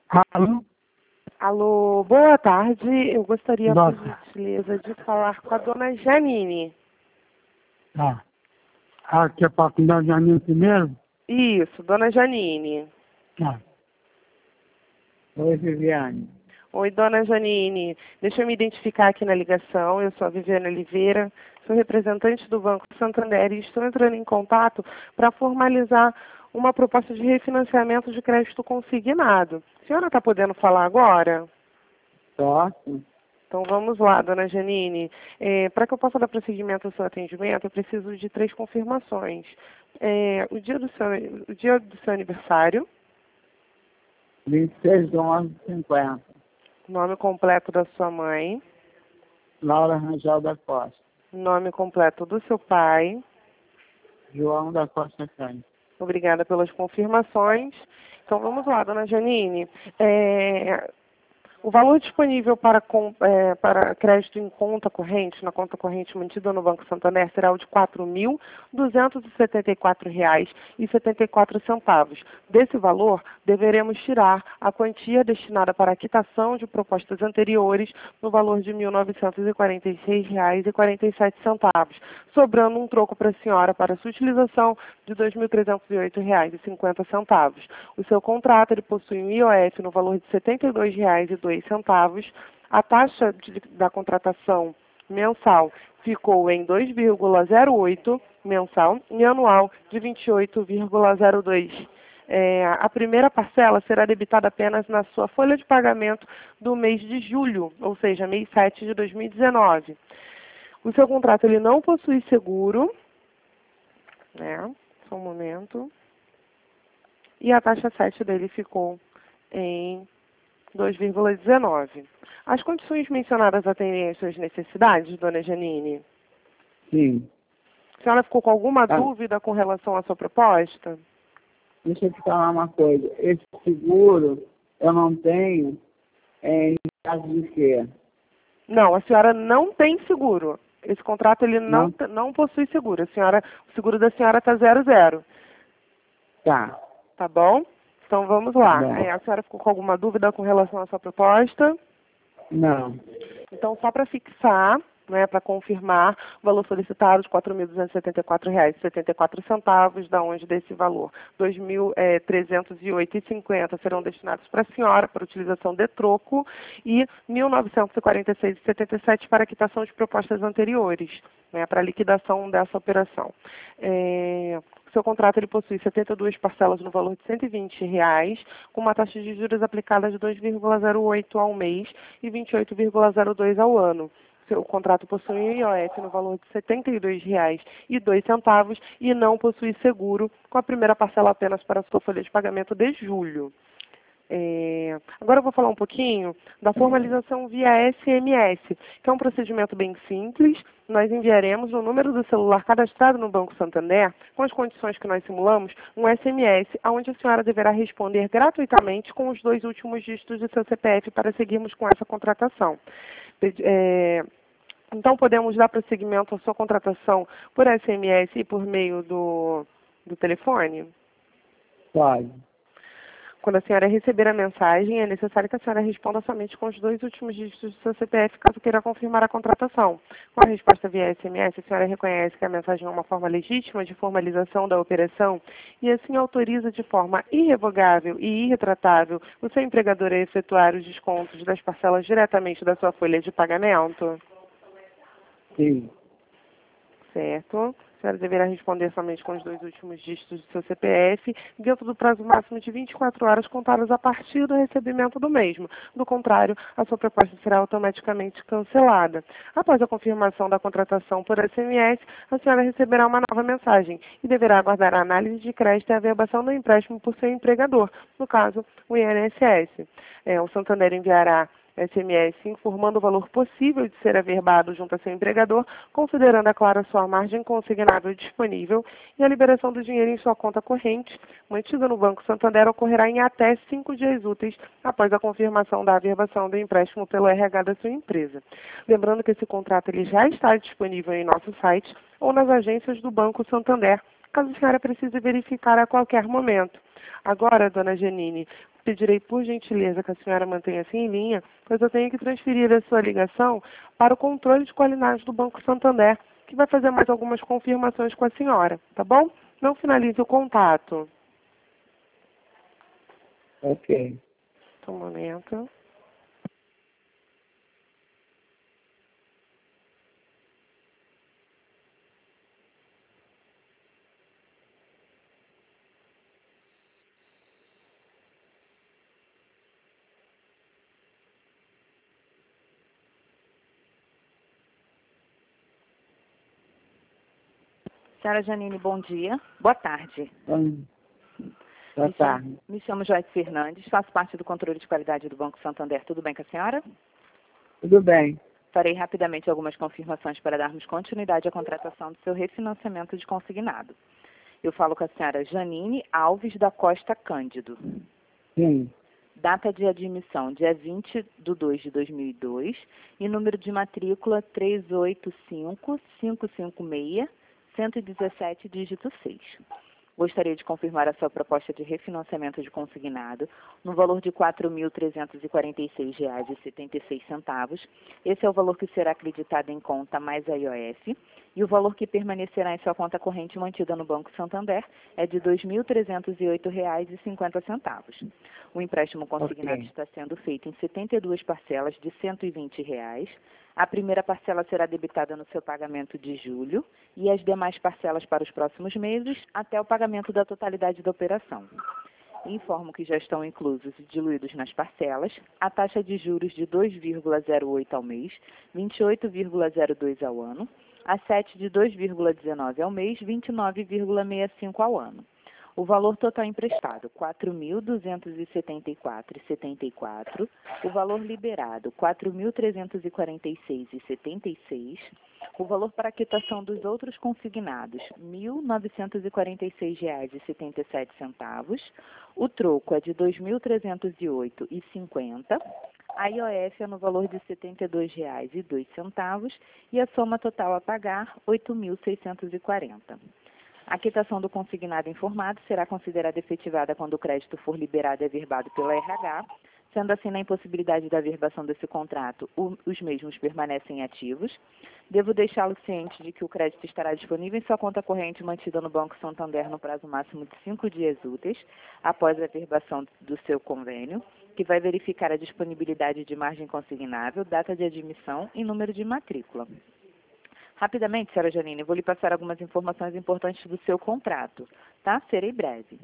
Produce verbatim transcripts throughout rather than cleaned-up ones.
Alô? Alô, boa tarde. Eu gostaria, por Nossa. gentileza, de falar com a dona Janine. Tá. Ah, quer falar com a Janine primeiro? Isso, dona Janine. Tá. Oi, Viviane. Oi, dona Janine. Deixa eu me identificar aqui na ligação. Eu sou a Viviane Oliveira, sou representante do Banco Santander e estou entrando em contato para formalizar uma proposta de refinanciamento de crédito consignado. A senhora está podendo falar agora? Posso? Então vamos lá, dona Janine. É, para que eu possa dar prosseguimento ao seu atendimento, eu preciso de três confirmações. É, o, dia do seu, o dia do seu aniversário, vinte e seis de onze de cinquenta. nome completo da sua mãe, Laura Rangel da Costa. nome completo do seu pai. João da Costa Cândido. Obrigada pelas confirmações. Então vamos lá, dona Janine. É, O valor disponível para, com, é, para crédito em conta corrente, na conta corrente mantida no Banco Santander, será o de quatro mil duzentos e setenta e quatro reais e setenta e quatro centavos. Desse valor, deveremos tirar a quantia destinada para a quitação de propostas anteriores no valor de mil novecentos e quarenta e seis reais e quarenta e sete centavos, sobrando um troco para a senhora para sua utilização de dois mil trezentos e oito reais e cinquenta centavos. O seu contrato ele possui um I O F no valor de setenta e dois reais e dois centavos. A taxa de, da contratação mensal ficou em dois vírgula zero oito mensal e anual de vinte e oito vírgula zero dois. É, a primeira parcela será debitada apenas na sua folha de pagamento do mês de julho, ou seja, mês sete de dois mil e dezenove. O seu contrato ele não possui seguro, né? Só um momento. E a taxa sete dele ficou em dois vírgula dezenove. As condições mencionadas atendem às suas necessidades, dona Janine? Sim. A senhora ficou com alguma Ah, dúvida com relação à sua proposta? deixa eu te falar uma coisa. Esse seguro eu não tenho é, em caso de quê? Não, a senhora não tem seguro. Esse contrato ele não, Não? t- não possui seguro. A senhora, o seguro da senhora está zero zero, Tá. tá bom? Então vamos Tá lá. bom. É, a senhora ficou com alguma dúvida com relação à sua proposta? Não. Então, só para fixar, né, para confirmar, o valor solicitado de quatro mil duzentos e setenta e quatro reais e setenta e quatro centavos, da onde desse valor dois mil trezentos e oito reais e cinquenta centavos serão destinados para a senhora, para utilização de troco, e mil novecentos e quarenta e seis reais e setenta e sete centavos para a quitação de propostas anteriores, né, para a liquidação dessa operação. É, o seu contrato ele possui setenta e duas parcelas no valor de cento e vinte reais, com uma taxa de juros aplicada de dois vírgula zero oito ao mês e vinte e oito vírgula zero dois ao ano. Seu contrato possui um I O F no valor de setenta e dois reais e dois centavos e não possui seguro, com a primeira parcela apenas para a sua folha de pagamento de julho. É, agora eu vou falar um pouquinho da formalização via S M S, que é um procedimento bem simples. Nós enviaremos no número do celular cadastrado no Banco Santander, com as condições que nós simulamos, um S M S, onde a senhora deverá responder gratuitamente com os dois últimos dígitos do seu C P F para seguirmos com essa contratação. É, então, podemos dar prosseguimento à sua contratação por S M S e por meio do, do telefone? Pode. Quando a senhora receber a mensagem, é necessário que a senhora responda somente com os dois últimos dígitos do seu C P F, caso queira confirmar a contratação. Com a resposta via S M S, a senhora reconhece que a mensagem é uma forma legítima de formalização da operação e assim autoriza de forma irrevogável e irretratável o seu empregador a efetuar os descontos das parcelas diretamente da sua folha de pagamento? Sim. Certo. A senhora deverá responder somente com os dois últimos dígitos do seu C P F, dentro do prazo máximo de vinte e quatro horas contadas a partir do recebimento do mesmo. Do contrário, a sua proposta será automaticamente cancelada. Após a confirmação da contratação por S M S, a senhora receberá uma nova mensagem e deverá aguardar a análise de crédito e a averbação do empréstimo por seu empregador, no caso, o I N S S. É, o Santander enviará S M S informando o valor possível de ser averbado junto a seu empregador, considerando, é claro, a sua margem consignável disponível, e a liberação do dinheiro em sua conta corrente, mantida no Banco Santander, ocorrerá em até cinco dias úteis após a confirmação da averbação do empréstimo pelo R H da sua empresa. Lembrando que esse contrato ele já está disponível em nosso site ou nas agências do Banco Santander, caso a senhora precise verificar a qualquer momento. Agora, dona Janine, pedirei por gentileza que a senhora mantenha-se em linha, pois eu tenho que transferir a sua ligação para o controle de qualidade do Banco Santander, que vai fazer mais algumas confirmações com a senhora, tá bom? Não finalize o contato. Ok. Só um momento. Senhora Janine, bom dia. Boa tarde. Hum. Boa me tarde. Chamo, me chamo Joyce Fernandes, faço parte do controle de qualidade do Banco Santander. Tudo bem com a senhora? Tudo bem. Farei rapidamente algumas confirmações para darmos continuidade à contratação do seu refinanciamento de consignado. Eu falo com a senhora Janine Alves da Costa Cândido. Sim. Data de admissão, dia vinte de dois de dois mil e dois, e número de matrícula três oito cinco, cinco cinco seis, cento e dezessete, dígito seis. Gostaria de confirmar a sua proposta de refinanciamento de consignado no valor de quatro mil trezentos e quarenta e seis reais e setenta e seis centavos. Esse é o valor que será acreditado em conta mais a I O F. E o valor que permanecerá em sua conta corrente mantida no Banco Santander é de dois mil trezentos e oito reais e cinquenta centavos. O empréstimo consignado Ok. está sendo feito em setenta e duas parcelas de cento e vinte reais. A primeira parcela será debitada no seu pagamento de julho e as demais parcelas para os próximos meses até o pagamento da totalidade da operação. Informo que já estão inclusos e diluídos nas parcelas a taxa de juros de dois vírgula zero oito ao mês, vinte e oito vírgula zero dois ao ano, a sete de dois vírgula dezenove ao mês, vinte e nove vírgula sessenta e cinco ao ano. O valor total emprestado, quatro mil duzentos e setenta e quatro reais e setenta e quatro centavos. O valor liberado, quatro mil trezentos e quarenta e seis reais e setenta e seis centavos. O valor para quitação dos outros consignados, mil novecentos e quarenta e seis reais e setenta e sete centavos. O troco é de dois mil trezentos e oito reais e cinquenta centavos. A I O F é no valor de setenta e dois reais e dois centavos e a soma total a pagar, oito mil seiscentos e quarenta reais. A quitação do consignado informado será considerada efetivada quando o crédito for liberado e averbado pela R H. Sendo assim, na impossibilidade da averbação desse contrato, o, os mesmos permanecem ativos. Devo deixá-lo ciente de que o crédito estará disponível em sua conta corrente mantida no Banco Santander no prazo máximo de cinco dias úteis, após a averbação do seu convênio, que vai verificar a disponibilidade de margem consignável, data de admissão e número de matrícula. Rapidamente, senhora Janine, vou lhe passar algumas informações importantes do seu contrato, tá? Serei breve.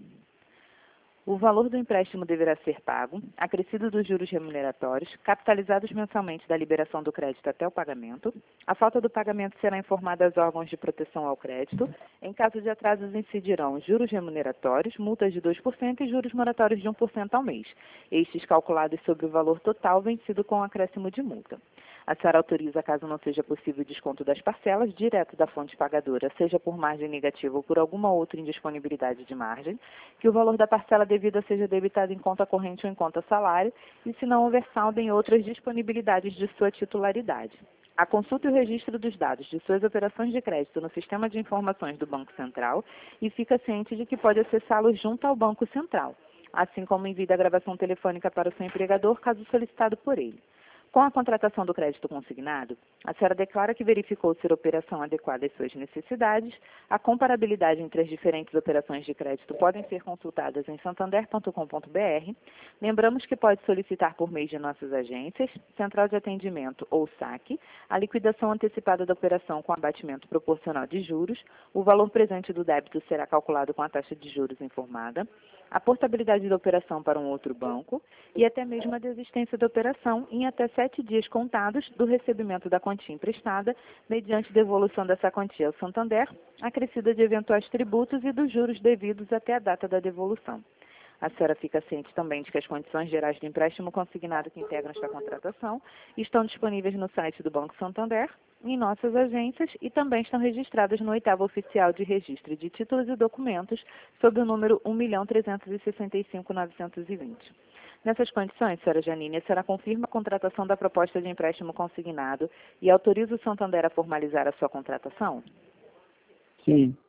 O valor do empréstimo deverá ser pago, acrescido dos juros remuneratórios, capitalizados mensalmente da liberação do crédito até o pagamento. A falta do pagamento será informada aos órgãos de proteção ao crédito. Em caso de atrasos, incidirão juros remuneratórios, multas de dois por cento e juros moratórios de um por cento ao mês, estes calculados sobre o valor total vencido com acréscimo de multa. A senhora autoriza, caso não seja possível o desconto das parcelas, direto da fonte pagadora, seja por margem negativa ou por alguma outra indisponibilidade de margem, que o valor da parcela devida seja debitado em conta corrente ou em conta salário, e se não houver saldo em outras disponibilidades de sua titularidade. A consulta e o registro dos dados de suas operações de crédito no Sistema de Informações do Banco Central e fica ciente de que pode acessá-los junto ao Banco Central, assim como envia a gravação telefônica para o seu empregador, caso solicitado por ele. Com a contratação do crédito consignado, a senhora declara que verificou ser a operação adequada às suas necessidades. A comparabilidade entre as diferentes operações de crédito podem ser consultadas em santander ponto com ponto br. Lembramos que pode solicitar por meio de nossas agências, Central de Atendimento ou saque, a liquidação antecipada da operação com abatimento proporcional de juros. O valor presente do débito será calculado com a taxa de juros informada, a portabilidade da operação para um outro banco e até mesmo a desistência da operação em até sete dias contados do recebimento da quantia emprestada, mediante devolução dessa quantia ao Santander, acrescida de eventuais tributos e dos juros devidos até a data da devolução. A senhora fica ciente também de que as condições gerais do empréstimo consignado que integram esta contratação estão disponíveis no site do Banco Santander, em nossas agências e também estão registradas no oitavo oficial de registro de títulos e documentos sob o número um milhão trezentos e sessenta e cinco mil novecentos e vinte. Nessas condições, senhora Janine, a senhora confirma a contratação da proposta de empréstimo consignado e autoriza o Santander a formalizar a sua contratação? Sim.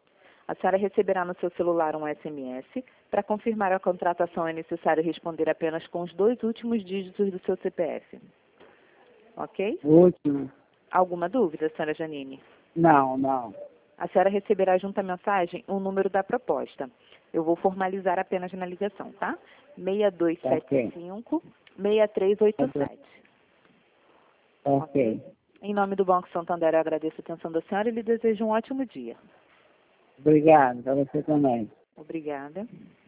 A senhora receberá no seu celular um S M S. Para confirmar a contratação é necessário responder apenas com os dois últimos dígitos do seu C P F. Ok? Último. Alguma dúvida, senhora Janine? Não, não. A senhora receberá junto à mensagem o número da proposta. Eu vou formalizar apenas na ligação, tá? seis dois sete cinco, seis três oito sete. Ok. Em nome do Banco Santander, eu agradeço a atenção da senhora e lhe desejo um ótimo dia. Obrigado, para você também. Obrigada.